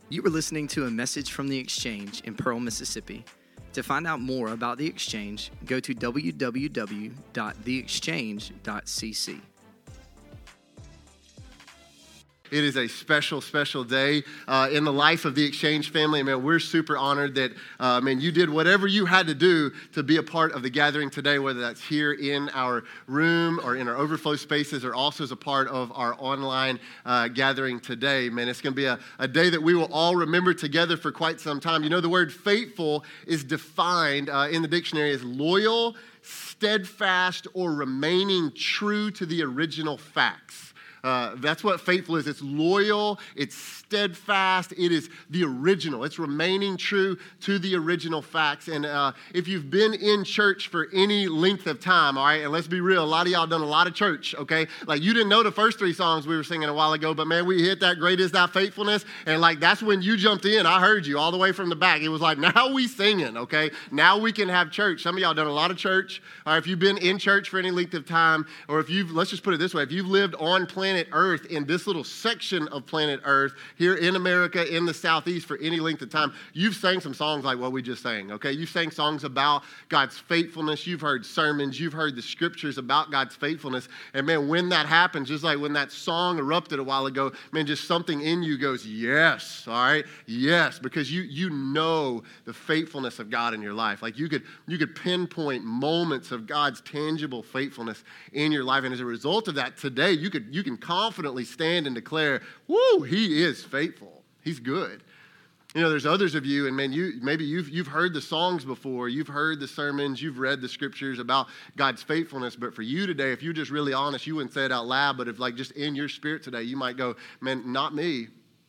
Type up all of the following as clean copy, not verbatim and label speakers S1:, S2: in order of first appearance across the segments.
S1: You were listening to a message from The Exchange in Pearl, Mississippi. To find out more about The Exchange, go to www.theexchange.cc.
S2: It is a special, special day in the life of the Exchange family. Man, we're super honored that, you did whatever you had to do to be a part of the gathering today, whether that's here in our room or in our overflow spaces or also as a part of our online gathering today. Man, it's going to be a day that we will all remember together for quite some time. You know, the word faithful is defined in the dictionary as loyal, steadfast, or remaining true to the original facts. That's what faithful is. It's loyal, it's steadfast, it is the original. It's remaining true to the original facts. And if you've been in church for any length of time, all right, and let's be real, a lot of y'all done a lot of church, okay? Like you didn't know the first three songs we were singing a while ago, but man, we hit that Great Is Thy Faithfulness, and like that's when you jumped in. I heard you all the way from the back. It was like, now we singing, okay? Now we can have church. Some of y'all done a lot of church, or if you've been in church for any length of time, or if let's just put it this way, if you've lived on planet Earth, in this little section of planet Earth, here in America, in the Southeast, for any length of time, you've sang some songs like what we just sang, okay? You've sang songs about God's faithfulness. You've heard sermons. You've heard the scriptures about God's faithfulness. And man, when that happens, just like when that song erupted a while ago, man, just something in you goes, yes, all right? Yes, because you know the faithfulness of God in your life. Like you could pinpoint moments of God's tangible faithfulness in your life. And as a result of that, today, you can confidently stand and declare, woo, he is faithful. He's good. You know, there's others of you, and man, you've heard the songs before, you've heard the sermons, you've read the scriptures about God's faithfulness, but for you today, if you're just really honest, you wouldn't say it out loud, but if like just in your spirit today, you might go, man, not me.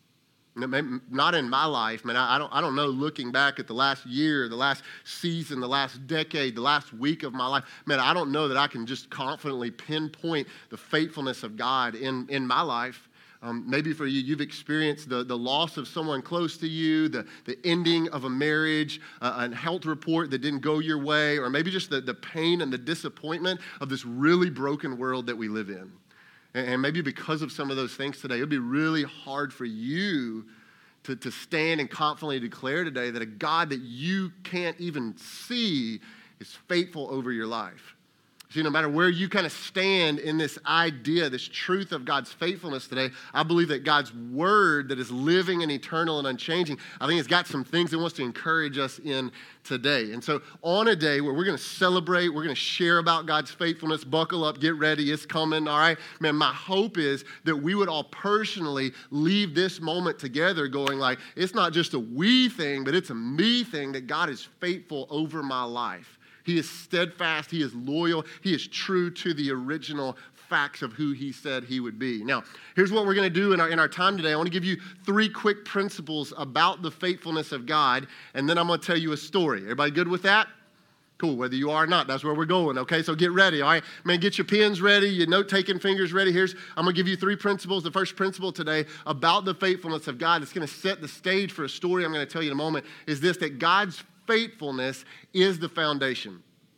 S2: Not in my life, man. I don't know, looking back at the last year, the last season, the last decade, the last week of my life, man, I don't know that I can just confidently pinpoint the faithfulness of God in my life. Maybe for you, you've experienced the loss of someone close to you, the ending of a marriage, a health report that didn't go your way, or maybe just the pain and the disappointment of this really broken world that we live in. And maybe because of some of those things today, it would be really hard for you to stand and confidently declare today that a God that you can't even see is faithful over your life. See, no matter where you kind of stand in this idea, this truth of God's faithfulness today, I believe that God's word that is living and eternal and unchanging, I think it's got some things it wants to encourage us in today. And so on a day where we're going to celebrate, we're going to share about God's faithfulness, buckle up, get ready, it's coming, all right? Man, my hope is that we would all personally leave this moment together going like, it's not just a we thing, but it's a me thing, that God is faithful over my life. He is steadfast, he is loyal, he is true to the original facts of who he said he would be. Now, here's what we're going to do in our time today. I want to give you 3 quick principles about the faithfulness of God, and then I'm going to tell you a story. Everybody good with that? Cool, whether you are or not, that's where we're going, okay? So get ready, all right? Man, get your pens ready, your note-taking fingers ready. I'm going to give you 3 principles. The first principle today about the faithfulness of God, it's going to set the stage for a story I'm going to tell you in a moment, is this, that God's faithfulness is the foundation.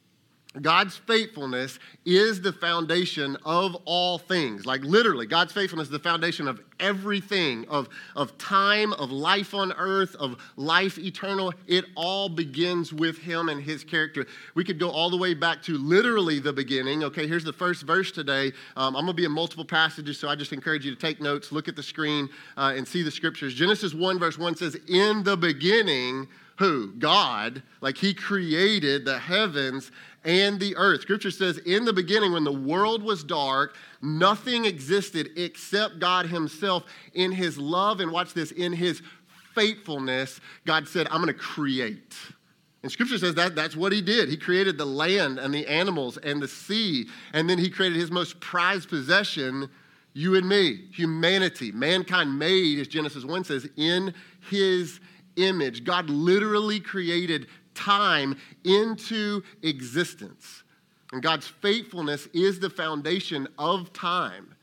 S2: God's faithfulness is the foundation of all things. Like literally, God's faithfulness is the foundation of everything, of time, of life on earth, of life eternal. It all begins with him and his character. We could go all the way back to literally the beginning. Okay, here's the first verse today. I'm going to be in multiple passages, so I just encourage you to take notes, look at the screen, and see the scriptures. Genesis 1 verse 1 says, in the beginning, who? God, like he created the heavens and the earth. Scripture says, in the beginning, when the world was dark, nothing existed except God himself. In his love, and watch this, in his faithfulness, God said, I'm going to create. And Scripture says that's what he did. He created the land and the animals and the sea, and then he created his most prized possession, you and me, humanity. Mankind made, as Genesis 1 says, in his image. God literally created time into existence. And God's faithfulness is the foundation of time.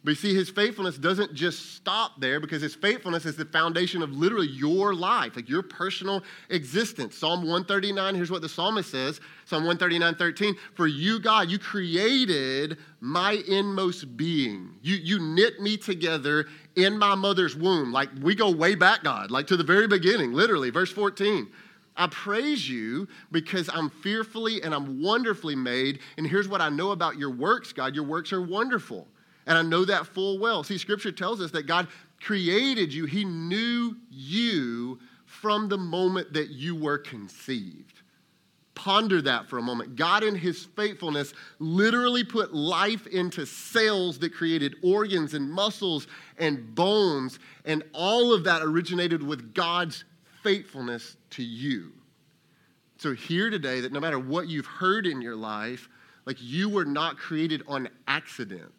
S2: But you see, his faithfulness doesn't just stop there, because his faithfulness is the foundation of literally your life, like your personal existence. Psalm 139, here's what the psalmist says, Psalm 139:13, for you, God, you created my inmost being. You knit me together in my mother's womb. Like, we go way back, God, like to the very beginning, literally, verse 14. I praise you because I'm fearfully and I'm wonderfully made. And here's what I know about your works, God. Your works are wonderful. And I know that full well. See, Scripture tells us that God created you. He knew you from the moment that you were conceived. Ponder that for a moment. God, in his faithfulness, literally put life into cells that created organs and muscles and bones. And all of that originated with God's faithfulness to you. So here today, that no matter what you've heard in your life, like, you were not created on accident.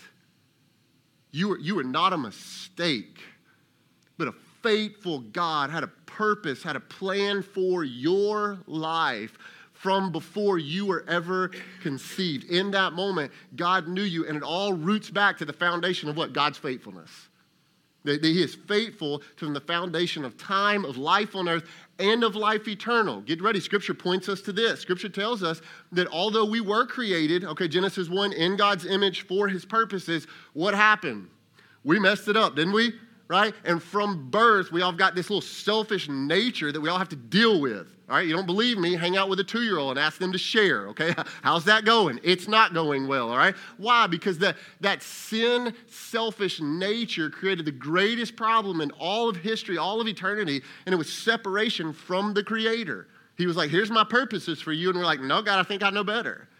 S2: You were not a mistake, but a faithful God had a purpose, had a plan for your life from before you were ever conceived. In that moment, God knew you, and it all roots back to the foundation of what? God's faithfulness. That he is faithful from the foundation of time, of life on earth, and of life eternal. Get ready. Scripture points us to this. Scripture tells us that although we were created, Genesis 1, in God's image for his purposes, what happened? We messed it up, didn't we? Right? And from birth, we all got this little selfish nature that we all have to deal with. All right? You don't believe me? Hang out with a 2-year-old and ask them to share, okay? How's that going? It's not going well, all right? Why? Because that sin, selfish nature created the greatest problem in all of history, all of eternity, and it was separation from the Creator. He was like, here's my purposes for you, and we're like, no, God, I think I know better.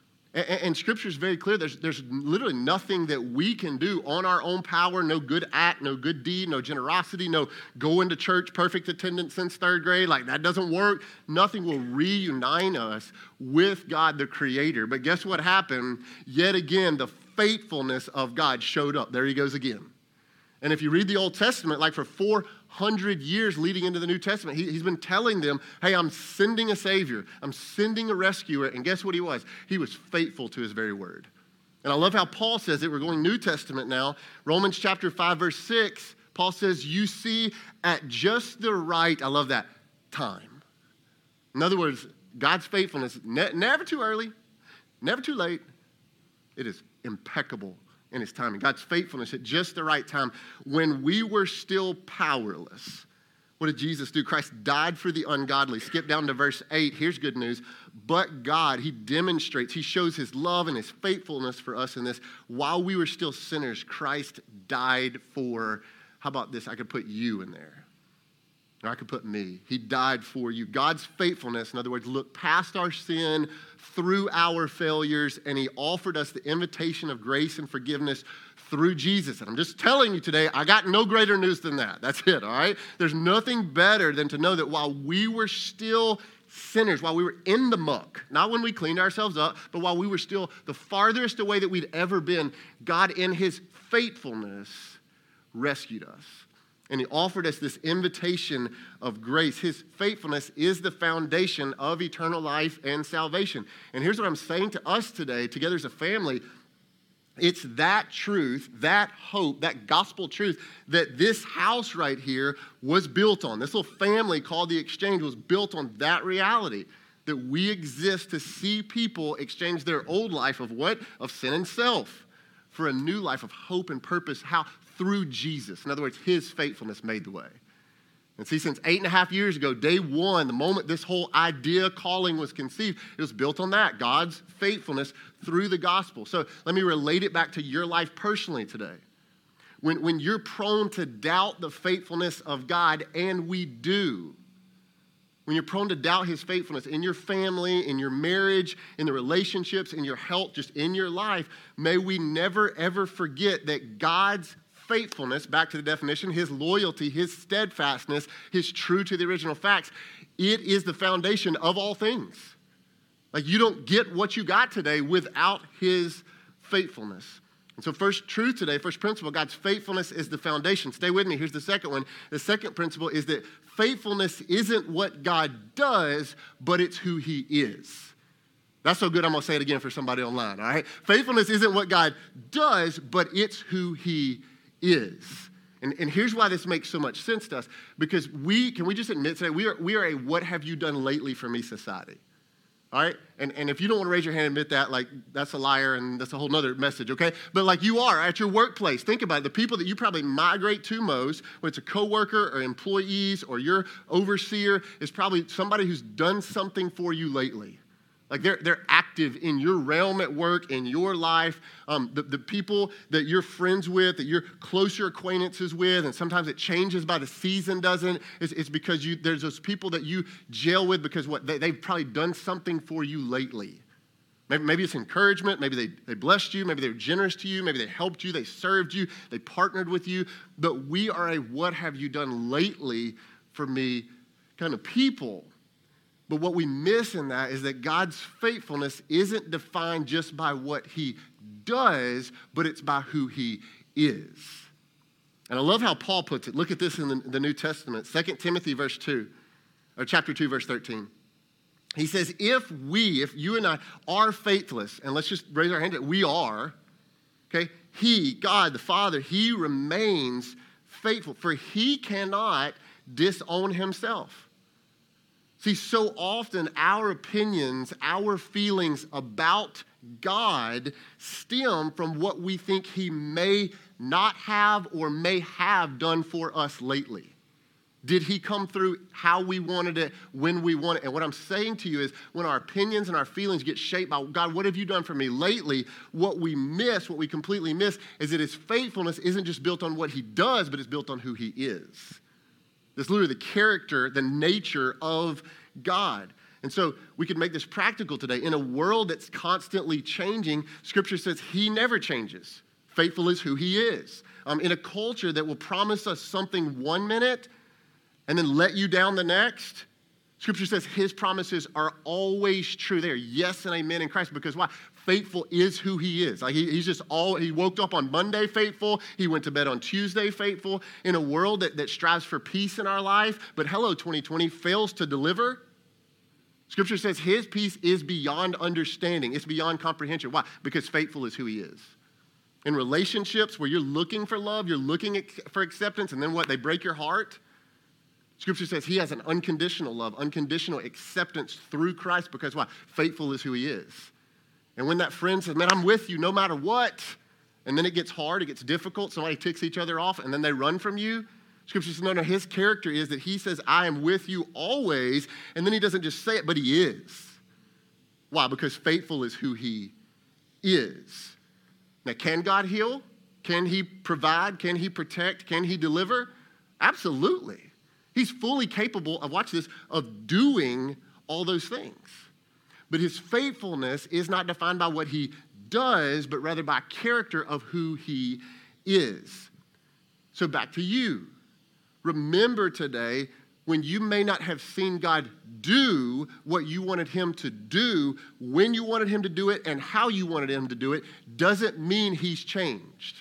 S2: And Scripture is very clear. There's literally nothing that we can do on our own power, no good act, no good deed, no generosity, no going to church, perfect attendance since 3rd grade. Like, that doesn't work. Nothing will reunite us with God, the Creator. But guess what happened? Yet again, the faithfulness of God showed up. There he goes again. And if you read the Old Testament, like for 400 years leading into the New Testament, he's been telling them, hey, I'm sending a Savior. I'm sending a rescuer. And guess what he was? He was faithful to his very word. And I love how Paul says it. We're going New Testament now. Romans chapter 5, verse 6, Paul says, you see at just the right, I love that, time. In other words, God's faithfulness, never too early, never too late. It is impeccable in his timing. God's faithfulness at just the right time. When we were still powerless, what did Jesus do? Christ died for the ungodly. Skip down to verse 8. Here's good news. But God, he demonstrates, he shows his love and his faithfulness for us in this. While we were still sinners, Christ died for, how about this? I could put you in there. Or I could put me. He died for you. God's faithfulness, in other words, looked past our sin, through our failures, and he offered us the invitation of grace and forgiveness through Jesus. And I'm just telling you today, I got no greater news than that. That's it, all right? There's nothing better than to know that while we were still sinners, while we were in the muck, not when we cleaned ourselves up, but while we were still the farthest away that we'd ever been, God in his faithfulness rescued us. And he offered us this invitation of grace. His faithfulness is the foundation of eternal life and salvation. And here's what I'm saying to us today, together as a family. It's that truth, that hope, that gospel truth that this house right here was built on. This little family called the Exchange was built on that reality. That we exist to see people exchange their old life of what? Of sin and self for a new life of hope and purpose. How? Through Jesus. In other words, his faithfulness made the way. And see, since 8.5 years ago, day one, the moment this whole idea, calling was conceived, it was built on that, God's faithfulness through the gospel. So let me relate it back to your life personally today. When you're prone to doubt the faithfulness of God, and we do, when you're prone to doubt his faithfulness in your family, in your marriage, in the relationships, in your health, just in your life, may we never, ever forget that God's faithfulness, back to the definition, his loyalty, his steadfastness, his true to the original facts, it is the foundation of all things. Like, you don't get what you got today without his faithfulness. And so first truth today, first principle, God's faithfulness is the foundation. Stay with me. Here's the second one. The second principle is that faithfulness isn't what God does, but it's who he is. That's so good, I'm going to say it again for somebody online, all right? Faithfulness isn't what God does, but it's who he is. And here's why this makes so much sense to us, because can we just admit today, we are a what have you done lately for me society, all right? And if you don't want to raise your hand and admit that, like, that's a liar and that's a whole nother message, okay? But like you are at your workplace, think about it. The people that you probably migrate to most, whether it's a coworker or employees or your overseer, is probably somebody who's done something for you lately. Like they're active in your realm at work, in your life. The people that you're friends with, that you're closer acquaintances with, and sometimes it changes by the season, doesn't. It's because there's those people that you gel with because they've probably done something for you lately. Maybe it's encouragement. Maybe they blessed you. Maybe they were generous to you. Maybe they helped you. They served you. They partnered with you. But we are a what have you done lately for me kind of people. But what we miss in that is that God's faithfulness isn't defined just by what he does, but it's by who he is. And I love how Paul puts it. Look at this in the New Testament, 2 Timothy chapter 2, verse 13. He says, if you and I are faithless, and let's just raise our hand, we are, okay? He, God the Father, he remains faithful, for he cannot disown himself. See, so often our opinions, our feelings about God stem from what we think he may not have or may have done for us lately. Did he come through how we wanted it, when we wanted it? And what I'm saying to you is when our opinions and our feelings get shaped by, God, what have you done for me lately? What we completely miss, is that his faithfulness isn't just built on what he does, but it's built on who he is. That's literally the character, the nature of God. And so we could make this practical today. In a world that's constantly changing, Scripture says he never changes. Faithful is who he is. In a culture that will promise us something one minute and then let you down the next, Scripture says his promises are always true. They are yes and amen in Christ. Because why? Faithful is who he is. Like he woke up on Monday faithful. He went to bed on Tuesday faithful. In a world that strives for peace in our life, but 2020 fails to deliver. Scripture says his peace is beyond understanding. It's beyond comprehension. Why? Because faithful is who he is. In relationships where you're looking for love, you're looking for acceptance, and then what? They break your heart. Scripture says he has an unconditional love, unconditional acceptance through Christ because why? Faithful is who he is. And when that friend says, man, I'm with you no matter what, and then it gets hard, it gets difficult, somebody ticks each other off, and then they run from you, Scripture says, no, his character is that he says, I am with you always, and then he doesn't just say it, but he is. Why? Because faithful is who he is. Now, can God heal? Can he provide? Can he protect? Can he deliver? Absolutely. He's fully capable of, watch this, of doing all those things. But his faithfulness is not defined by what he does, but rather by character of who he is. So back to you. Remember today, when you may not have seen God do what you wanted him to do, when you wanted him to do it, and how you wanted him to do it, doesn't mean he's changed.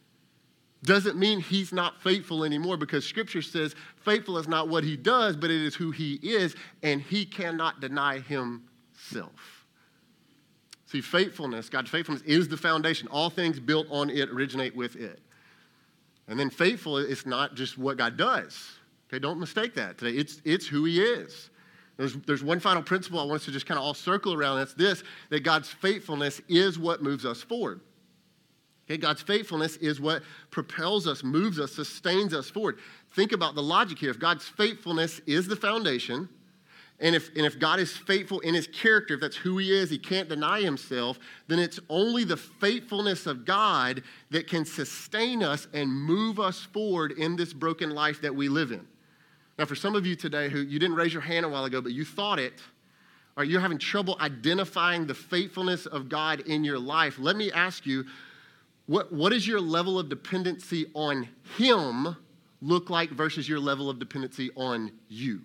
S2: Doesn't mean he's not faithful anymore, because Scripture says faithful is not what he does, but it is who he is, and he cannot deny himself. See, faithfulness, God's faithfulness is the foundation. All things built on it originate with it. And then faithful is not just what God does. Okay, don't mistake that today. It's who he is. There's one final principle I want us to just kind of all circle around. That's this, that God's faithfulness is what moves us forward. Okay, God's faithfulness is what propels us, moves us, sustains us forward. Think about the logic here. If God's faithfulness is the foundation, and if God is faithful in his character, if that's who he is, he can't deny himself, then it's only the faithfulness of God that can sustain us and move us forward in this broken life that we live in. Now, for some of you today who you didn't raise your hand a while ago, but you thought it, or you're having trouble identifying the faithfulness of God in your life, let me ask you, what is your level of dependency on him look like versus your level of dependency on you?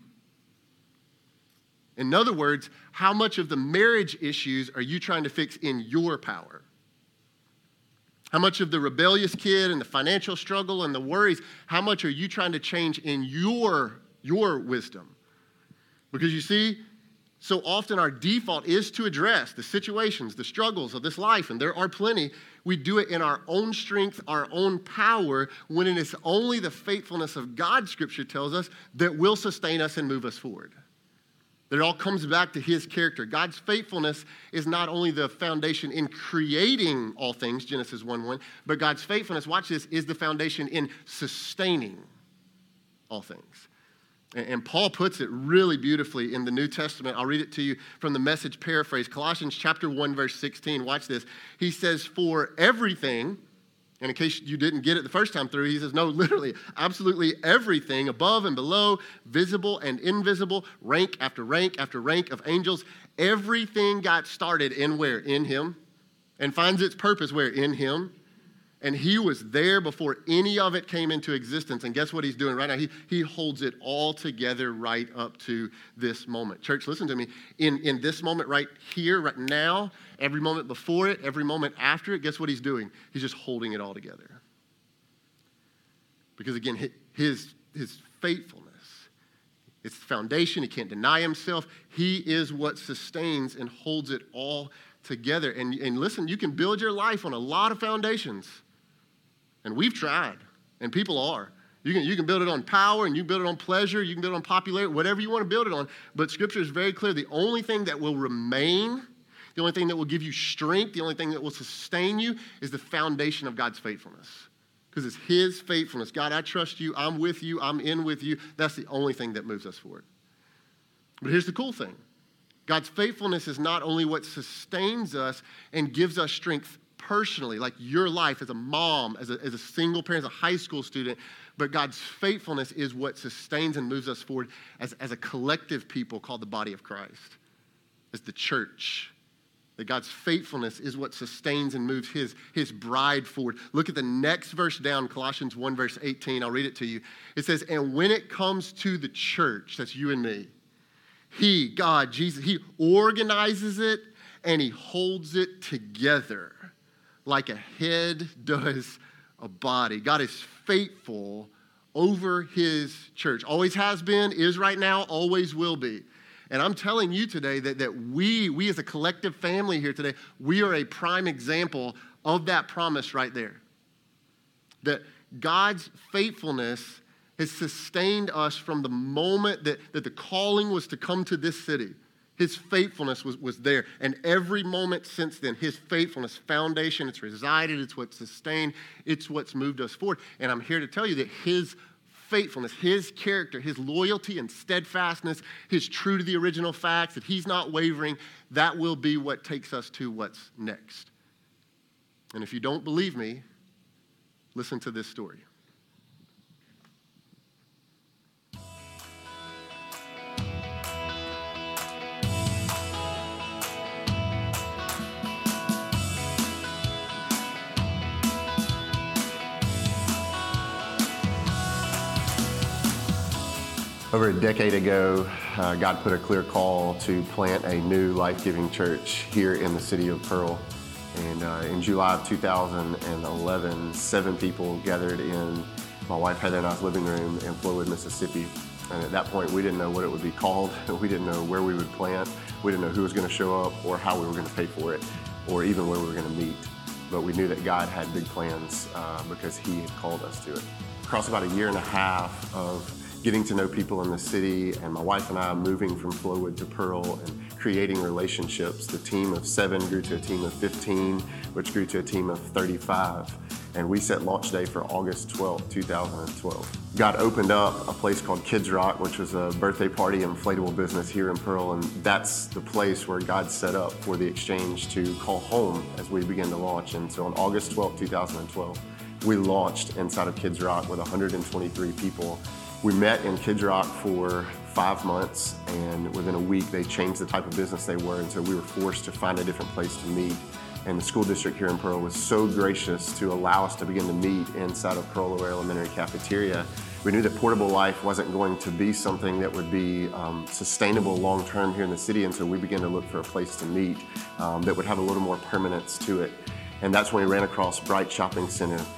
S2: In other words, how much of the marriage issues are you trying to fix in your power? How much of the rebellious kid and the financial struggle and the worries, how much are you trying to change in your wisdom? Because you see, So often our default is to address the situations, the struggles of this life, and there are plenty. We do it in our own strength, our own power, when it is only the faithfulness of God, Scripture tells us, that will sustain us and move us forward. That it all comes back to his character. God's faithfulness is not only the foundation in creating all things, Genesis 1:1, but God's faithfulness, watch this, is the foundation in sustaining all things. And Paul puts it really beautifully in the New Testament. I'll read it to you from the Message paraphrase. Colossians chapter 1, verse 16. Watch this. He says, for everything, and in case you didn't get it the first time through, he says, no, literally, absolutely everything, above and below, visible and invisible, rank after rank after rank of angels, everything got started in where? In him. And finds its purpose where? In him. And he was there before any of it came into existence. And guess what he's doing right now? He holds it all together right up to this moment. Church, listen to me. In this moment right here, right now, every moment before it, every moment after it, guess what he's doing? He's just holding it all together. Because again, his faithfulness, it's the foundation. He can't deny himself. He is what sustains and holds it all together. And listen, you can build your life on a lot of foundations. And we've tried, and people are. You can build it on power, and you can build it on pleasure, you can build it on popularity, whatever you want to build it on. But Scripture is very clear. The only thing that will remain, the only thing that will give you strength, the only thing that will sustain you is the foundation of God's faithfulness. Because it's his faithfulness. God, I trust you. I'm with you. I'm in with you. That's the only thing that moves us forward. But here's the cool thing. God's faithfulness is not only what sustains us and gives us strength personally, like your life as a mom, as a single parent, as a high school student, but God's faithfulness is what sustains and moves us forward as a collective people called the body of Christ, as the church. That God's faithfulness is what sustains and moves his bride forward. Look at the next verse down, Colossians 1, verse 18. I'll read it to you. It says, and when it comes to the church, that's you and me, he, God, Jesus, he organizes it and he holds it together like a head does a body. God is faithful over his church. Always has been, is right now, always will be. And I'm telling you today that we as a collective family here today, we are a prime example of that promise right there. That God's faithfulness has sustained us from the moment that the calling was to come to this city. His faithfulness was there. And every moment since then, his faithfulness, foundation, it's resided, it's what sustained, it's what's moved us forward. And I'm here to tell you that his faithfulness, his character, his loyalty and steadfastness, his true to the original facts, that he's not wavering, that will be what takes us to what's next. And if you don't believe me, listen to this story.
S3: Over a decade ago, God put a clear call to plant a new life-giving church here in the city of Pearl. And in July of 2011, 7 people gathered in my wife Heather and I's living room in Flowood, Mississippi. And at that point, we didn't know what it would be called. We didn't know where we would plant. We didn't know who was going to show up or how we were going to pay for it or even where we were going to meet. But we knew that God had big plans because he had called us to it. Across about a year and a half of getting to know people in the city and my wife and I moving from Flowood to Pearl and creating relationships, the team of 7 grew to a team of 15, which grew to a team of 35. And we set launch day for August 12, 2012. God opened up a place called Kids Rock, which was a birthday party inflatable business here in Pearl. And that's the place where God set up for the Exchange to call home as we began to launch. And so on August 12, 2012, we launched inside of Kids Rock with 123 people. We met in Kids Rock for 5 months, and within a week they changed the type of business they were, and so we were forced to find a different place to meet. And the school district here in Pearl was so gracious to allow us to begin to meet inside of Pearl Lower Elementary Cafeteria. We knew that Portable Life wasn't going to be something that would be sustainable long-term here in the city, and so we began to look for a place to meet that would have a little more permanence to it. And that's when we ran across Bright Shopping Center.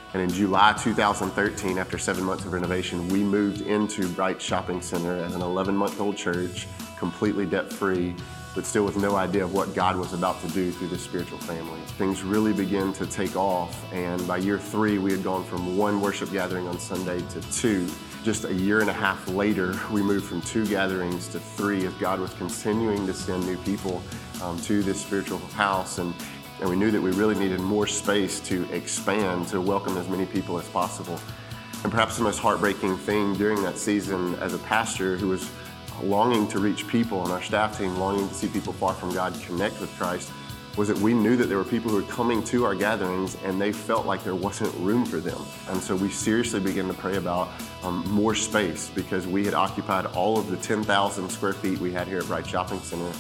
S3: And in July 2013, after 7 months of renovation, we moved into Bright Shopping Center as an 11-month-old church, completely debt-free, but still with no idea of what God was about to do through this spiritual family. Things really began to take off, and by year 3, we had gone from 1 worship gathering on Sunday to 2. Just a year and a half later, we moved from 2 gatherings to 3 as God was continuing to send new people to this spiritual house. And we knew that we really needed more space to expand, to welcome as many people as possible. And perhaps the most heartbreaking thing during that season as a pastor who was longing to reach people on our staff team, longing to see people far from God connect with Christ, was that we knew that there were people who were coming to our gatherings and they felt like there wasn't room for them. And so we seriously began to pray about more space, because we had occupied all of the 10,000 square feet we had here at Bright Shopping Center.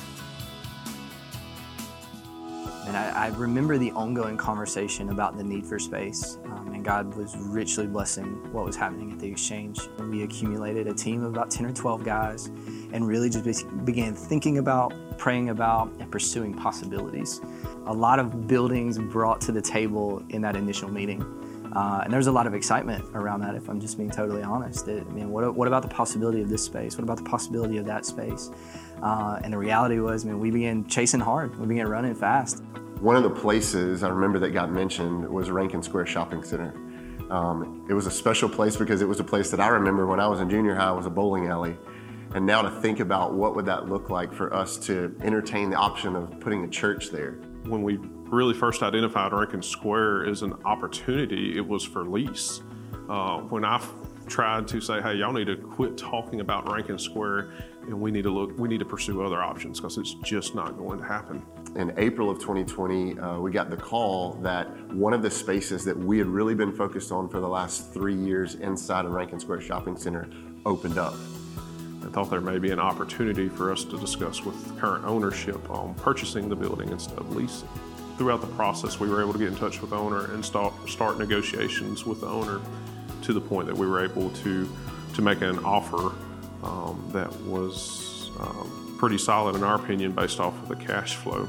S1: And I remember the ongoing conversation about the need for space, and God was richly blessing what was happening at the Exchange. We accumulated a team of about 10 or 12 guys and really just began thinking about, praying about, and pursuing possibilities. A lot of buildings brought to the table in that initial meeting. And there was a lot of excitement around that, if I'm just being totally honest. What about the possibility of this space? What about the possibility of that space? And the reality was, we began chasing hard. We began running fast.
S3: One of the places I remember that got mentioned was Rankin Square Shopping Center. It was a special place because it was a place that I remember when I was in junior high was a bowling alley. And now to think about what would that look like for us to entertain the option of putting a church there.
S4: When we really first identified Rankin Square as an opportunity, it was for lease. When I tried to say, hey, y'all need to quit talking about Rankin Square and we need to pursue other options because it's just not going to happen.
S3: In April of 2020, we got the call that one of the spaces that we had really been focused on for the last 3 years inside of Rankin Square Shopping Center opened up.
S4: I thought there may be an opportunity for us to discuss with current ownership on purchasing the building instead of leasing. Throughout the process, we were able to get in touch with the owner and start negotiations with the owner to the point that we were able to make an offer that was pretty solid in our opinion based off of the cash flow.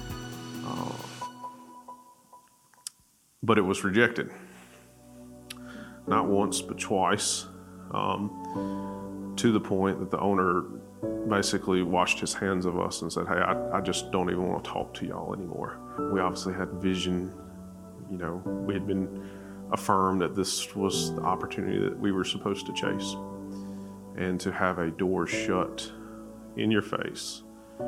S4: But it was rejected. Not once, but twice. To the point that the owner basically washed his hands of us and said, hey, I just don't even want to talk to y'all anymore. We obviously had vision. We had been affirmed that this was the opportunity that we were supposed to chase. And to have a door shut in your face,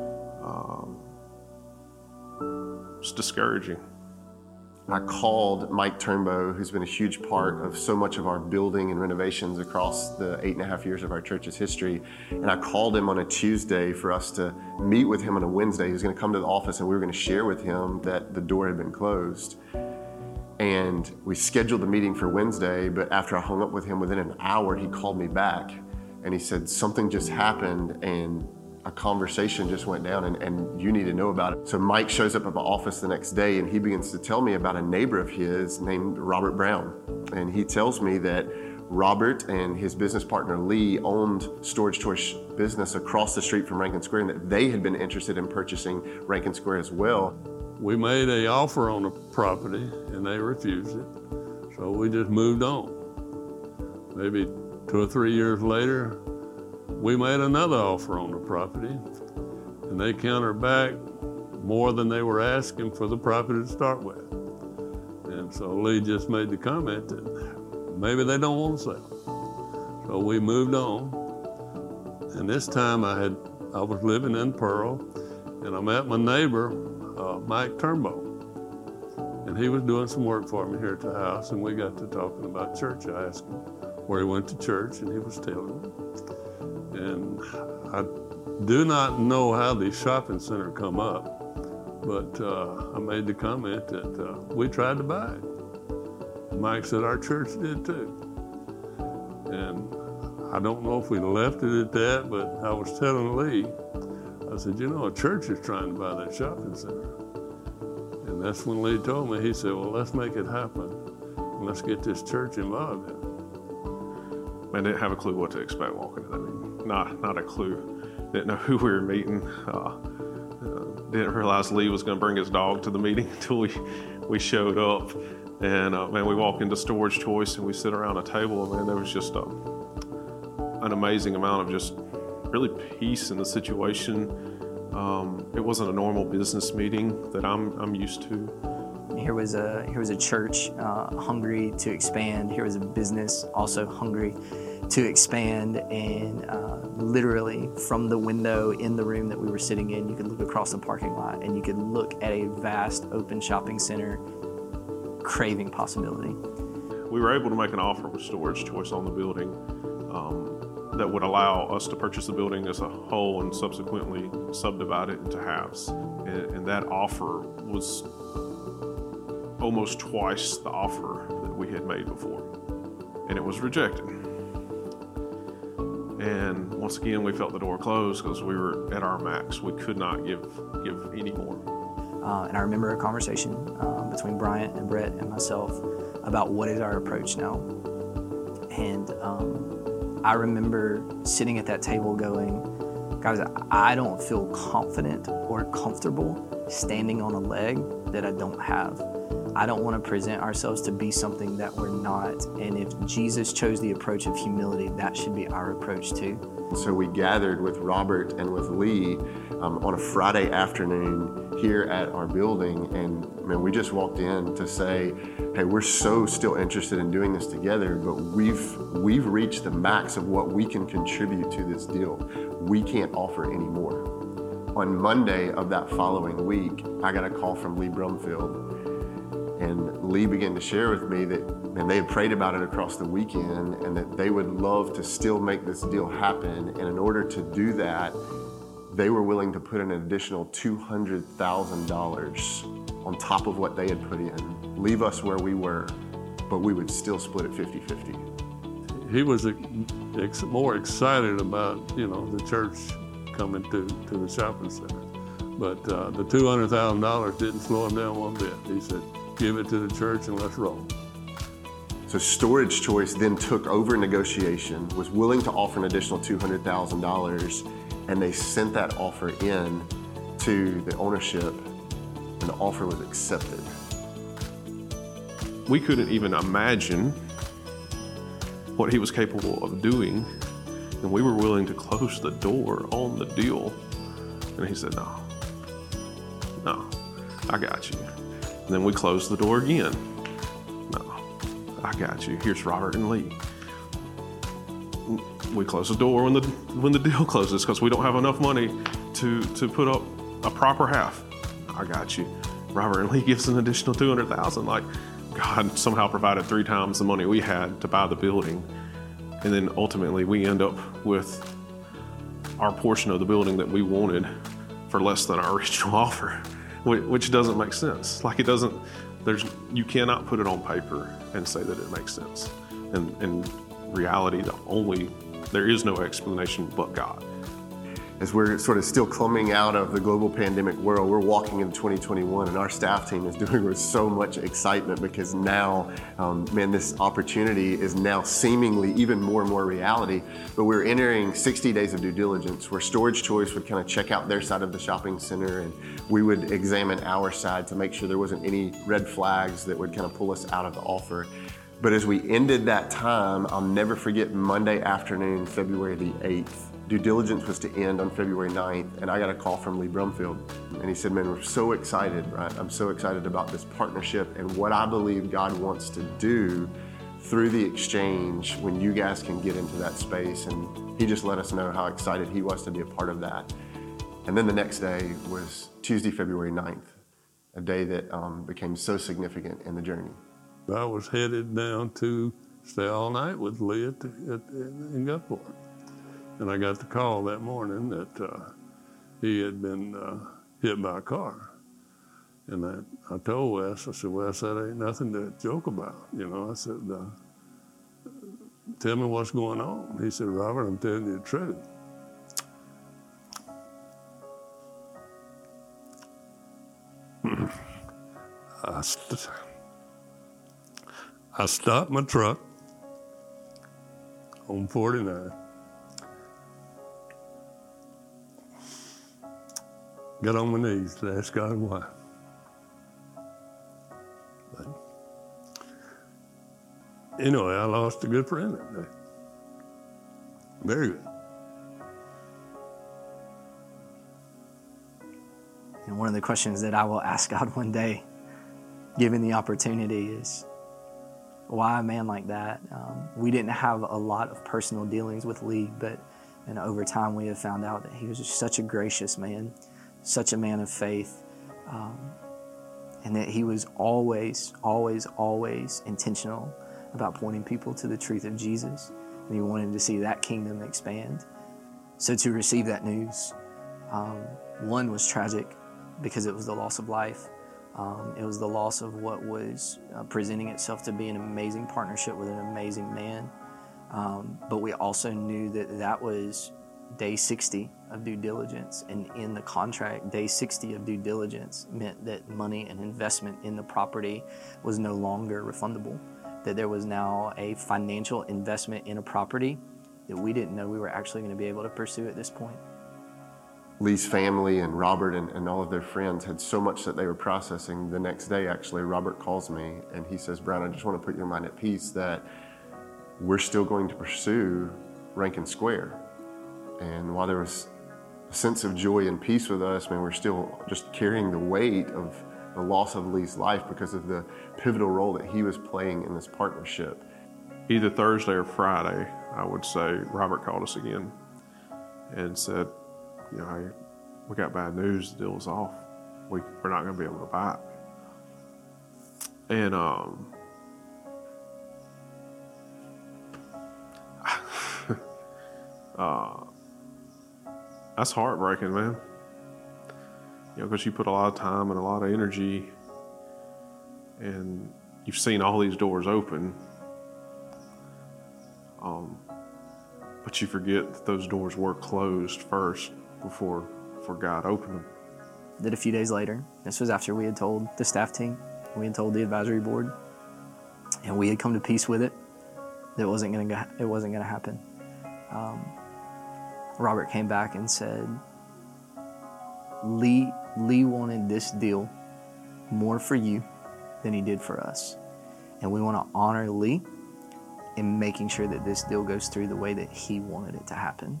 S4: it's discouraging.
S3: I called Mike Turnbow, who's been a huge part of so much of our building and renovations across the 8.5 years of our church's history. And I called him on a Tuesday for us to meet with him on a Wednesday. He was going to come to the office and we were going to share with him that the door had been closed. And we scheduled the meeting for Wednesday, but after I hung up with him within an hour, he called me back and he said, something just happened and a conversation just went down and you need to know about it. So Mike shows up at my office the next day and he begins to tell me about a neighbor of his named Robert Brown. And he tells me that Robert and his business partner Lee owned Storage Choice business across the street from Rankin Square and that they had been interested in purchasing Rankin Square as well.
S5: We made an offer on the property and they refused it. So we just moved on. Maybe 2 or 3 years later, we made another offer on the property and they countered back more than they were asking for the property to start with. And so Lee just made the comment that maybe they don't want to sell. So we moved on. And this time I was living in Pearl and I met my neighbor, Mike Turnbow. And he was doing some work for me here at the house and we got to talking about church. I asked him where he went to church and he was telling me. And I do not know how the shopping center come up, but I made the comment that we tried to buy it. Mike said our church did too. And I don't know if we left it at that, but I was telling Lee, I said, a church is trying to buy that shopping center. And that's when Lee told me, he said, well, let's make it happen. And let's get this church involved in it.
S4: I didn't have a clue what to expect walking into that meeting. Not a clue. Didn't know who we were meeting. Didn't realize Lee was going to bring his dog to the meeting until we showed up, and man, we walk into Storage Choice and we sit around a table, and man, there was just an amazing amount of just really peace in the situation. It wasn't a normal business meeting that I'm used to.
S1: Here was a church hungry to expand. Here was a business also hungry to expand, and literally from the window in the room that we were sitting in, you could look across the parking lot and you could look at a vast open shopping center craving possibility.
S4: We were able to make an offer with Storage Choice on the building that would allow us to purchase the building as a whole and subsequently subdivide it into halves. And that offer was almost twice the offer that we had made before. And it was rejected. And once again, we felt the door close because we were at our max. We could not give any more.
S1: And I remember a conversation between Bryant and Brett and myself about what is our approach now. And I remember sitting at that table going, guys, I don't feel confident or comfortable standing on a leg that I don't have. I don't want to present ourselves to be something that we're not. And if Jesus chose the approach of humility, that should be our approach too.
S3: So we gathered with Robert and with Lee on a Friday afternoon here at our building, and man, we just walked in to say, hey, we're so still interested in doing this together, but we've reached the max of what we can contribute to this deal. We can't offer any more. On Monday of that following week, I got a call from Lee Brumfield. And Lee began to share with me that, and they had prayed about it across the weekend, and that they would love to still make this deal happen. And in order to do that, they were willing to put in an additional $200,000 on top of what they had put in, leave us where we were, but we would still split it 50-50.
S5: He was more excited about, the church coming to the shopping center. But the $200,000 didn't slow him down one bit. He said, give it to the church and let's roll.
S3: So Storage Choice then took over negotiation, was willing to offer an additional $200,000, and they sent that offer in to the ownership, and the offer was accepted.
S4: We couldn't even imagine what he was capable of doing, and we were willing to close the door on the deal. And he said, no, I got you. And then we closed the door again. No, I got you. Here's Robert and Lee. We close the door when the deal closes because we don't have enough money to put up a proper half. I got you. Robert and Lee gives an additional $200,000. Like, God somehow provided 3 times the money we had to buy the building. And then ultimately we end up with our portion of the building that we wanted for less than our original offer, which doesn't make sense. Like, it doesn't, you cannot put it on paper and say that it makes sense. And in reality, there is no explanation but God.
S3: As we're sort of still coming out of the global pandemic world, we're walking into 2021, and our staff team is doing with so much excitement because now, this opportunity is now seemingly even more and more reality. But we're entering 60 days of due diligence where Storage Choice would kind of check out their side of the shopping center, and we would examine our side to make sure there wasn't any red flags that would kind of pull us out of the offer. But as we ended that time, I'll never forget Monday afternoon, February the 8th. Due diligence was to end on February 9th, and I got a call from Lee Brumfield, and he said, man, we're so excited, right? I'm so excited about this partnership and what I believe God wants to do through the exchange when you guys can get into that space. And he just let us know how excited he was to be a part of that. And then the next day was Tuesday, February 9th, a day that became so significant in the journey.
S5: I was headed down to stay all night with Lee in Gulfport. And I got the call that morning that he had been hit by a car. And I told Wes, I said, Wes, that ain't nothing to joke about. I said, tell me what's going on. He said, Robert, I'm telling you the truth. I stopped my truck on 49. Got on my knees to ask God why. Anyway, I lost a good friend that day. Very good.
S1: And one of the questions that I will ask God one day, given the opportunity, is why a man like that? We didn't have a lot of personal dealings with Lee, and over time we have found out that he was just such a gracious man, such a man of faith, and that he was always, always, always intentional about pointing people to the truth of Jesus, and he wanted to see that kingdom expand. So to receive that news, one was tragic because it was the loss of life. It was the loss of what was presenting itself to be an amazing partnership with an amazing man. But we also knew that that was day 60 of due diligence. And in the contract, day 60 of due diligence meant that money and investment in the property was no longer refundable, that there was now a financial investment in a property that we didn't know we were actually going to be able to pursue at this point.
S3: Lee's family and Robert and all of their friends had so much that they were processing. The next day, actually, Robert calls me and he says, "Brian, I just want to put your mind at peace that we're still going to pursue Rankin Square." And while there was a sense of joy and peace with us, man, we're still just carrying the weight of the loss of Lee's life because of the pivotal role that he was playing in this partnership.
S4: Either Thursday or Friday, I would say, Robert called us again and said, "You know, hey, we got bad news, the deal is off. We're not going to be able to buy it." And that's heartbreaking, man. You know, because you put a lot of time and a lot of energy, and you've seen all these doors open, but you forget that those doors were closed first before God opened them.
S1: That a few days later, this was after we had told the staff team, we had told the advisory board, and we had come to peace with it, that it wasn't going to happen. Robert came back and said, Lee wanted this deal more for you than he did for us. And we want to honor Lee in making sure that this deal goes through the way that he wanted it to happen.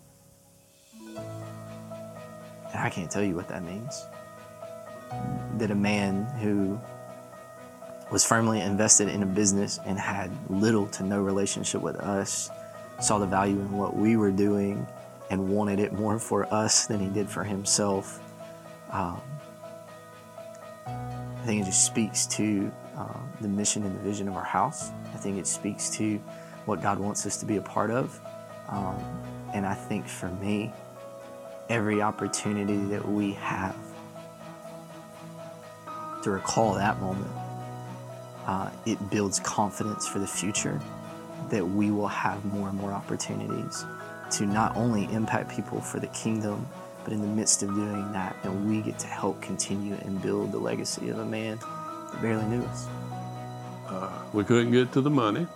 S1: And I can't tell you what that means. That a man who was firmly invested in a business and had little to no relationship with us saw the value in what we were doing and wanted it more for us than he did for himself. I think it just speaks to the mission and the vision of our house. I think it speaks to what God wants us to be a part of. And I think for me, every opportunity that we have to recall that moment, it builds confidence for the future that we will have more and more opportunities to not only impact people for the kingdom, but in the midst of doing that, and we get to help continue and build the legacy of a man that barely knew us.
S5: We couldn't get to the money.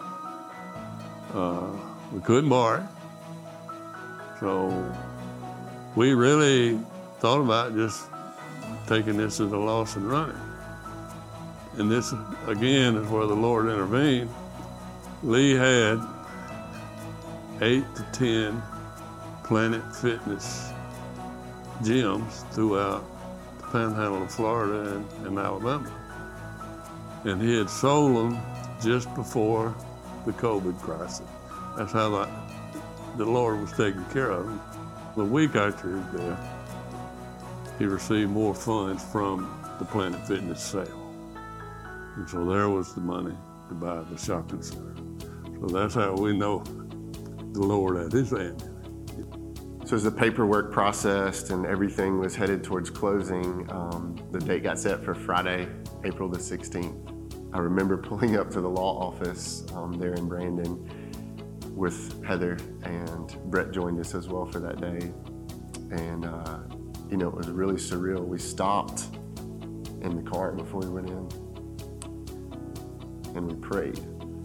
S5: We couldn't borrow it. So we really thought about just taking this as a loss and running. And this, again, is where the Lord intervened. Lee had 8 to 10 Planet Fitness gyms throughout the panhandle of Florida and Alabama. And he had sold them just before the COVID crisis. That's how the Lord was taking care of him. The week after his death, he received more funds from the Planet Fitness sale. And so there was the money to buy the shopping center. So that's how we know the Lord had his hand in it.
S3: So as the paperwork processed and everything was headed towards closing, the date got set for Friday, April the 16th. I remember pulling up to the law office there in Brandon with Heather, and Brett joined us as well for that day. And, it was really surreal. We stopped in the car before we went in and we prayed.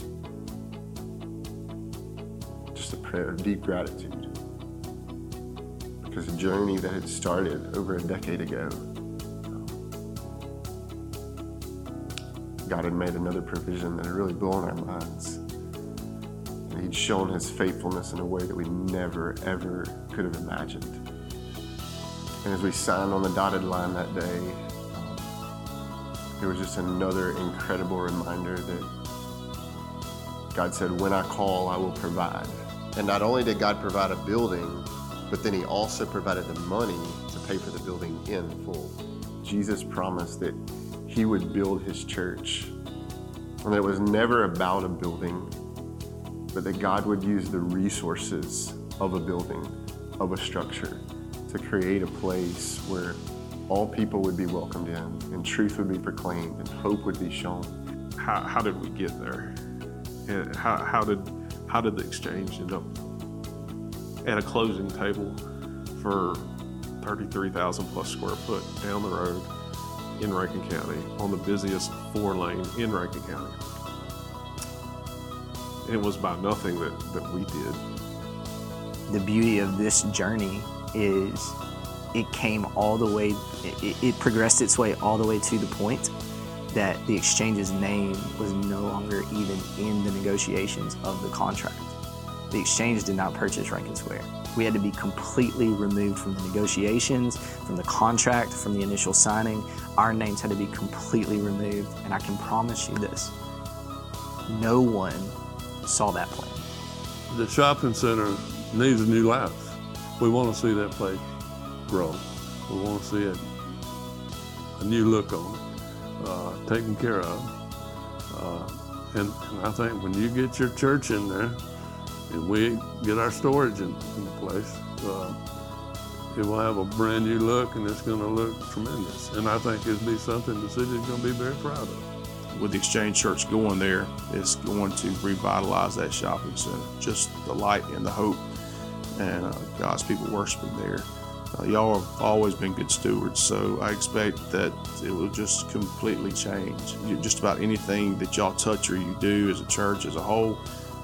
S3: Just a prayer of deep gratitude. Because a journey that had started over a decade ago, God had made another provision that had really blown our minds. He'd shown his faithfulness in a way that we never, ever could have imagined. And as we signed on the dotted line that day, it was just another incredible reminder that God said, when I call, I will provide. And not only did God provide a building, but then he also provided the money to pay for the building in full. Jesus promised that he would build his church, and that it was never about a building, but that God would use the resources of a building, of a structure, to create a place where all people would be welcomed in, and truth would be proclaimed, and hope would be shown.
S4: How did we get there? And how did the Exchange end up at a closing table for 33,000 plus square foot down the road in Rankin County on the busiest 4-lane in Rankin County? And it was by nothing that we did.
S1: The beauty of this journey is it came all the way, it progressed its way all the way to the point that the Exchange's name was no longer even in the negotiations of the contract. The Exchange did not purchase Rankin Square. We had to be completely removed from the negotiations, from the contract, from the initial signing. Our names had to be completely removed, and I can promise you this, no one saw that plan.
S5: The shopping center needs a new life. We want to see that place grow. We want to see a new look on it, taken care of. And I think when you get your church in there, and we get our storage in place, it will have a brand new look, and it's going to look tremendous. And I think it'll be something the city's going to be very proud of.
S6: With the Exchange Church going there, it's going to revitalize that shopping center. Just the light and the hope, and God's people worshiping there. Y'all have always been good stewards, so I expect that it will just completely change. Just about anything that y'all touch or you do as a church as a whole,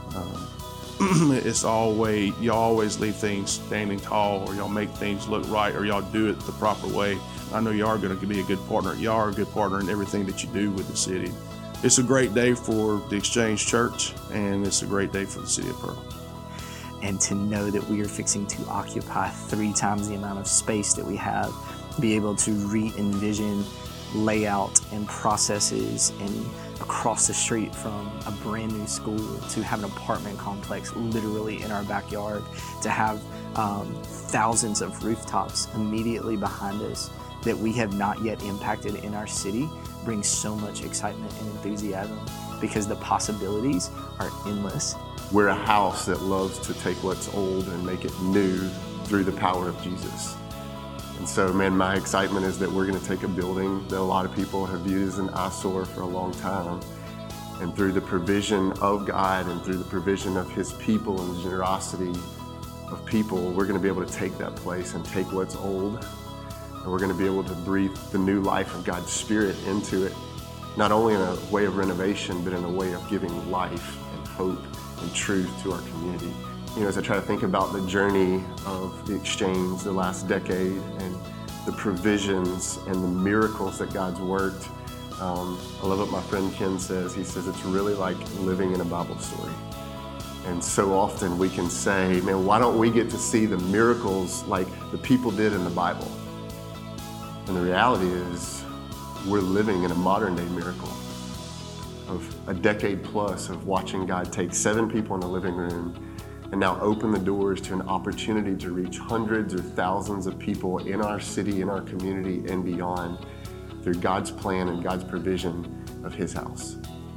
S6: it's always, y'all always leave things standing tall, or y'all make things look right, or y'all do it the proper way. I know y'all are going to be a good partner. Y'all are a good partner in everything that you do with the city. It's a great day for the Exchange Church, and it's a great day for the city of Pearl.
S1: And to know that we are fixing to occupy 3 times the amount of space that we have, be able to re-envision layout and processes, and across the street from a brand new school to have an apartment complex literally in our backyard, to have thousands of rooftops immediately behind us that we have not yet impacted in our city, brings so much excitement and enthusiasm, because the possibilities are endless.
S3: We're a house that loves to take what's old and make it new through the power of Jesus. And so, man, my excitement is that we're going to take a building that a lot of people have viewed as an eyesore for a long time. And through the provision of God and through the provision of his people and the generosity of people, we're going to be able to take that place and take what's old, and we're going to be able to breathe the new life of God's Spirit into it, not only in a way of renovation, but in a way of giving life and hope and truth to our community. You know, as I try to think about the journey of the Exchange the last decade and the provisions and the miracles that God's worked, I love what my friend Ken says. He says it's really like living in a Bible story. And so often we can say, man, why don't we get to see the miracles like the people did in the Bible? And the reality is we're living in a modern day miracle of a decade plus of watching God take 7 people in the living room and now open the doors to an opportunity to reach hundreds or thousands of people in our city, in our community, and beyond through God's plan and God's provision of his house.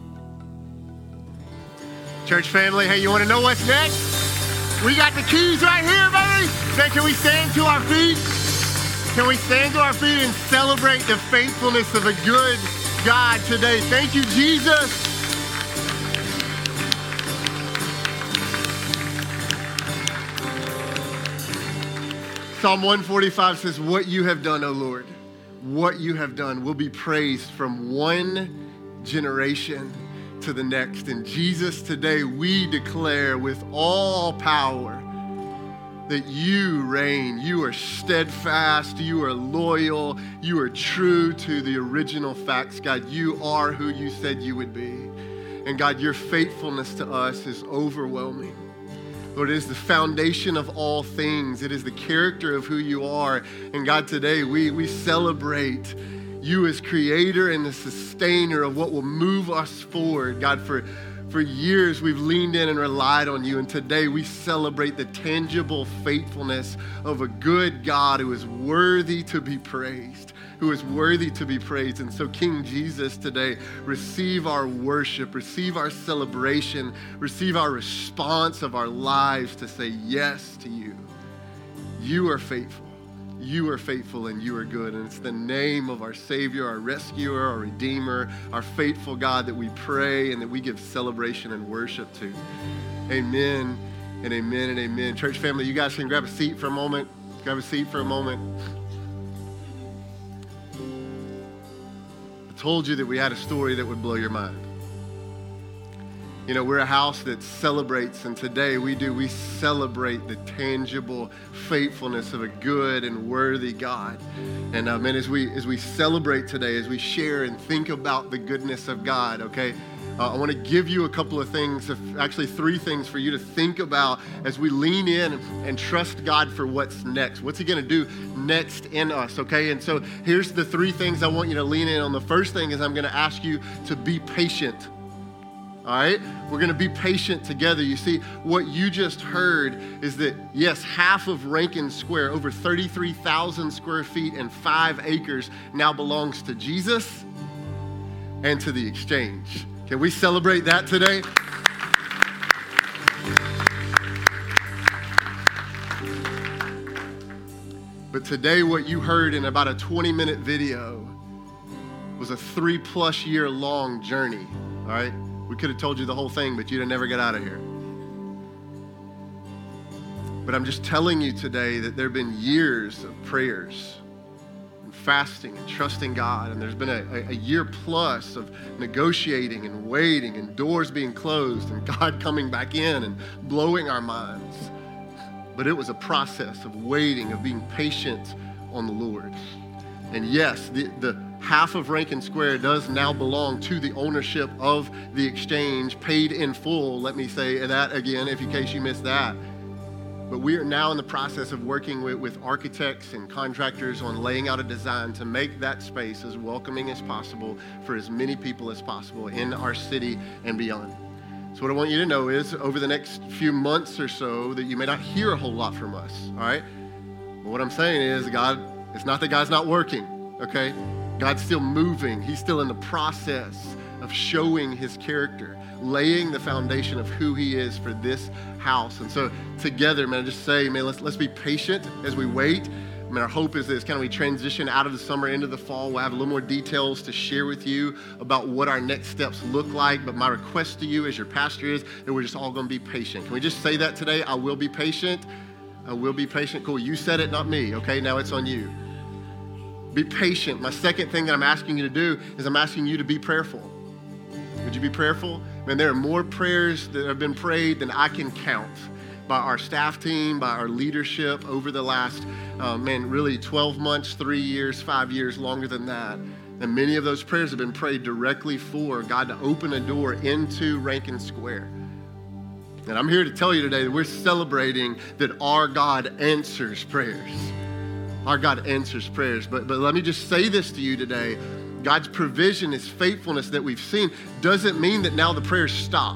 S2: Church family, hey, you want to know what's next? We got the keys right here, baby. Say, can we stand to our feet? Can we stand to our feet and celebrate the faithfulness of a good God today? Thank you, Jesus. Psalm 145 says, what you have done, O Lord, what you have done will be praised from one generation to the next. And Jesus, today we declare with all power that you reign, you are steadfast, you are loyal, you are true to the original facts, God. You are who you said you would be. And God, your faithfulness to us is overwhelming. Lord, it is the foundation of all things. It is the character of who you are. And God, today we celebrate you as creator and the sustainer of what will move us forward. God, for years we've leaned in and relied on you. And today we celebrate the tangible faithfulness of a good God who is worthy to be praised. And so King Jesus, today, receive our worship, receive our celebration, receive our response of our lives to say yes to you. You are faithful, and you are good. And it's the name of our Savior, our rescuer, our Redeemer, our faithful God that we pray and that we give celebration and worship to. Amen and amen and amen. Church family, you guys can grab a seat for a moment. Told you that we had a story that would blow your mind. You know, we're a house that celebrates, and today we celebrate the tangible faithfulness of a good and worthy God. And man, as we celebrate today, as we share and think about the goodness of God, okay, I want to give you a couple of things, actually 3 things for you to think about as we lean in and trust God for what's next. What's he going to do next in us, okay? And so here's the 3 things I want you to lean in on. The first thing is I'm going to ask you to be patient, all right? We're going to be patient together. You see, what you just heard is that, yes, half of Rankin Square, over 33,000 square feet and 5 acres, now belongs to Jesus and to the Exchange. Can we celebrate that today? But today, what you heard in about a 20-minute video was a 3+ year long journey, all right? We could have told you the whole thing, but you'd have never got out of here. But I'm just telling you today that there have been years of prayers and fasting and trusting God, and there's been a year plus of negotiating and waiting and doors being closed and God coming back in and blowing our minds. But it was a process of waiting, of being patient on the Lord. And yes, the half of Rankin Square does now belong to the ownership of the Exchange, paid in full. Let me say that again, in case you missed that. But we are now in the process of working with architects and contractors on laying out a design to make that space as welcoming as possible for as many people as possible in our city and beyond. So what I want you to know is over the next few months or so that you may not hear a whole lot from us, all right? But what I'm saying is it's not that God's not working, okay? God's still moving. He's still in the process of showing his character, laying the foundation of who he is for this house. And so together, man, I just say, man, let's be patient as we wait. I mean, our hope is that we transition out of the summer into the fall. We'll have a little more details to share with you about what our next steps look like. But my request to you as your pastor is that we're just all going to be patient. Can we just say that today? I will be patient. I will be patient. Cool. You said it, not me. Okay, now it's on you. Be patient. My second thing that I'm asking you to do is I'm asking you to be prayerful. Would you be prayerful? Man, there are more prayers that have been prayed than I can count by our staff team, by our leadership over the last, really 12 months, 3 years, 5 years, longer than that. And many of those prayers have been prayed directly for God to open a door into Rankin Square. And I'm here to tell you today that we're celebrating that our God answers prayers. Our God answers prayers. But let me just say this to you today. God's provision, his faithfulness that we've seen doesn't mean that now the prayers stop.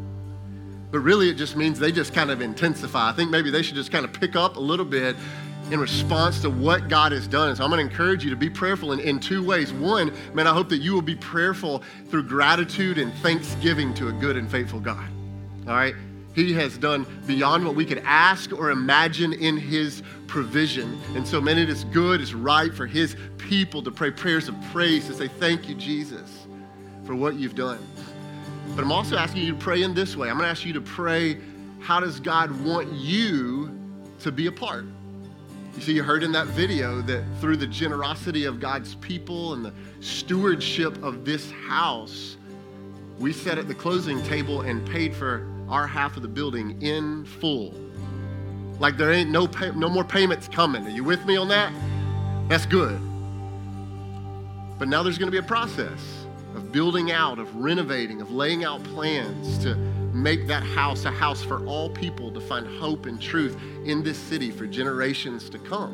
S2: But really it just means they just kind of intensify. I think maybe they should just kind of pick up a little bit in response to what God has done. So I'm going to encourage you to be prayerful in 2 ways. One, man, I hope that you will be prayerful through gratitude and thanksgiving to a good and faithful God. All right? He has done beyond what we could ask or imagine in his provision. And so, man, it is good, it's right for his people to pray prayers of praise, to say, thank you, Jesus, for what you've done. But I'm also asking you to pray in this way. I'm going to ask you to pray, how does God want you to be a part? You see, you heard in that video that through the generosity of God's people and the stewardship of this house, we sat at the closing table and paid for our half of the building in full. Like there ain't no more payments coming. Are you with me on that? That's good. But now there's going to be a process, of building out, of renovating, of laying out plans to make that house a house for all people to find hope and truth in this city for generations to come.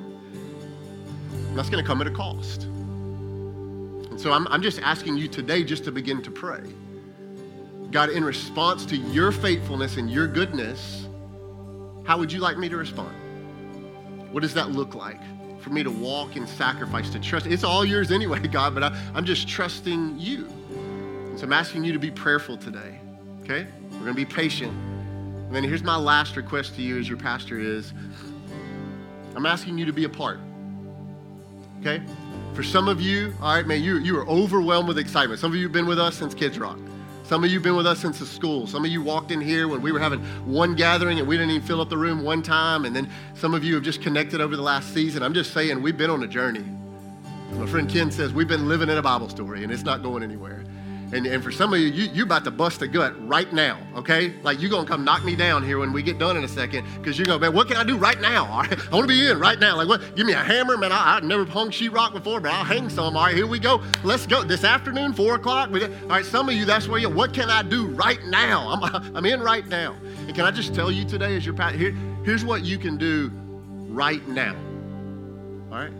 S2: And that's going to come at a cost. And so I'm just asking you today just to begin to pray. God, in response to your faithfulness and your goodness, how would you like me to respond? What does that look like for me to walk in sacrifice, to trust? It's all yours anyway, God, but I'm just trusting you. And so I'm asking you to be prayerful today, okay? We're going to be patient. And then here's my last request to you as your pastor is, I'm asking you to be a part, okay? For some of you, all right, man, you are overwhelmed with excitement. Some of you have been with us since Kids Rock. Some of you have been with us since the school. Some of you walked in here when we were having one gathering and we didn't even fill up the room one time. And then some of you have just connected over the last season. I'm just saying we've been on a journey. My friend Ken says we've been living in a Bible story and it's not going anywhere. And for some of you, you're about to bust a gut right now, okay? Like you're going to come knock me down here when we get done in a second because you're going to be, what can I do right now? All right? I want to be in right now. Like, what? Give me a hammer, man. I've never hung sheetrock before, but I'll hang some. All right, here we go. Let's go. This afternoon, 4 o'clock. All right, some of you, that's where what can I do right now? I'm in right now. And can I just tell you today as your pastor, here's what you can do right now, all right?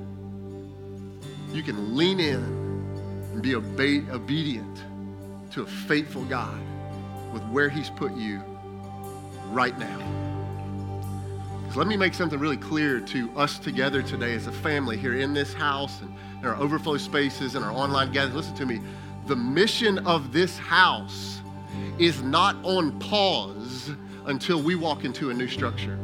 S2: You can lean in and be obedient to a faithful God with where he's put you right now. Because let me make something really clear to us together today as a family here in this house and in our overflow spaces and our online gatherings. Listen to me. The mission of this house is not on pause until we walk into a new structure.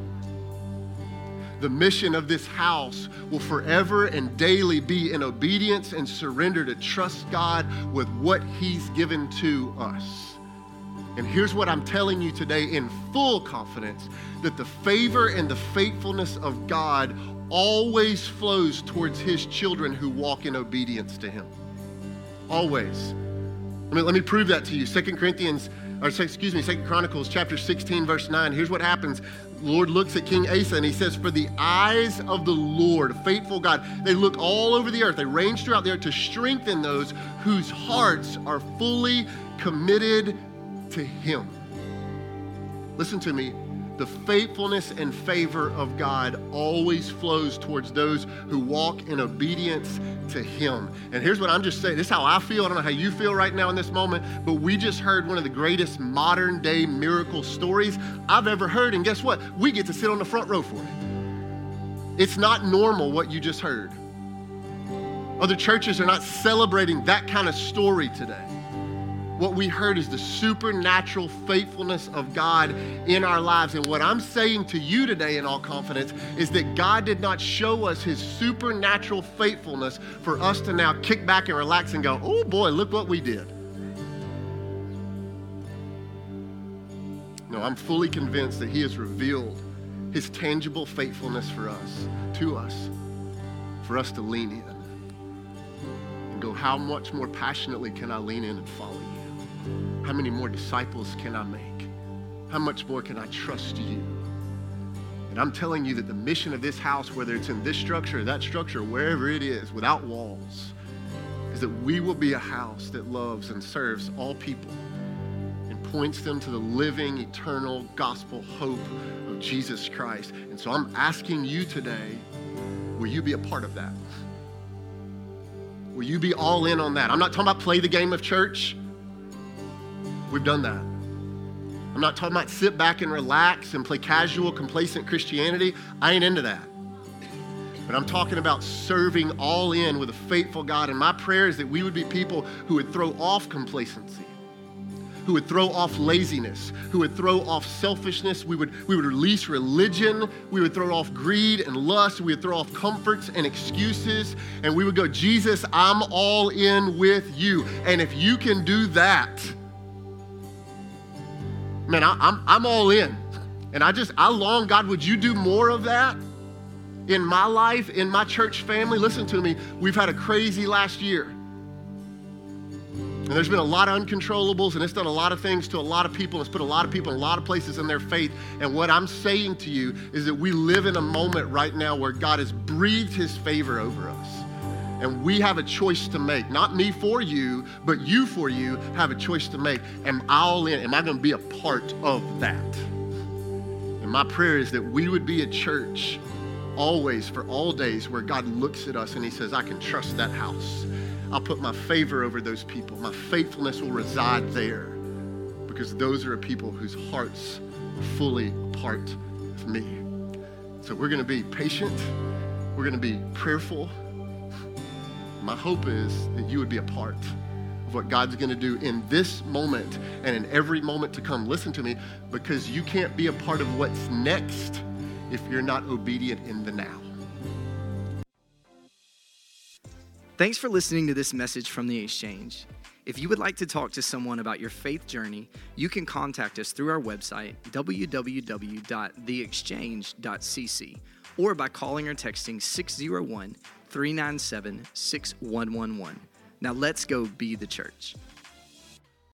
S2: The mission of this house will forever and daily be in obedience and surrender to trust God with what he's given to us. And here's what I'm telling you today in full confidence, that the favor and the faithfulness of God always flows towards his children who walk in obedience to him. Always. Let me prove that to you. 2 Chronicles chapter 16, verse 9. Here's what happens. The Lord looks at King Asa and he says, for the eyes of the Lord, faithful God, they look all over the earth. They range throughout the earth to strengthen those whose hearts are fully committed to him. Listen to me. The faithfulness and favor of God always flows towards those who walk in obedience to him. And here's what I'm just saying. This is how I feel. I don't know how you feel right now in this moment, but we just heard one of the greatest modern day miracle stories I've ever heard. And guess what? We get to sit on the front row for it. It's not normal what you just heard. Other churches are not celebrating that kind of story today. What we heard is the supernatural faithfulness of God in our lives. And what I'm saying to you today in all confidence is that God did not show us his supernatural faithfulness for us to now kick back and relax and go, oh boy, look what we did. No, I'm fully convinced that he has revealed his tangible faithfulness for us, to us, for us to lean in and go, how much more passionately can I lean in and follow you? How many more disciples can I make? How much more can I trust you? And I'm telling you that the mission of this house, whether it's in this structure, that structure, wherever it is, without walls, is that we will be a house that loves and serves all people and points them to the living, eternal gospel hope of Jesus Christ. And so I'm asking you today, will you be a part of that? Will you be all in on that? I'm not talking about play the game of church. We've done that. I'm not talking about sit back and relax and play casual, complacent Christianity. I ain't into that. But I'm talking about serving all in with a faithful God. And my prayer is that we would be people who would throw off complacency, who would throw off laziness, who would throw off selfishness. We would release religion. We would throw off greed and lust. We would throw off comforts and excuses. And we would go, Jesus, I'm all in with you. And if you can do that, man, I'm all in. And I long, God, would you do more of that in my life, in my church family? Listen to me. We've had a crazy last year. And there's been a lot of uncontrollables, and it's done a lot of things to a lot of people. It's put a lot of people in a lot of places in their faith. And what I'm saying to you is that we live in a moment right now where God has breathed his favor over us. And we have a choice to make. Not me for you, but you for you have a choice to make. Am I all in? Am I going to be a part of that? And my prayer is that we would be a church always, for all days, where God looks at us and he says, I can trust that house. I'll put my favor over those people. My faithfulness will reside there, because those are people whose hearts are fully a part of me. So we're going to be patient. We're going to be prayerful. My hope is that you would be a part of what God's going to do in this moment and in every moment to come. Listen to me, because you can't be a part of what's next if you're not obedient in the now.
S1: Thanks for listening to this message from The Exchange. If you would like to talk to someone about your faith journey, you can contact us through our website, www.theexchange.cc, or by calling or texting 601-397-6111. Now let's go be the church.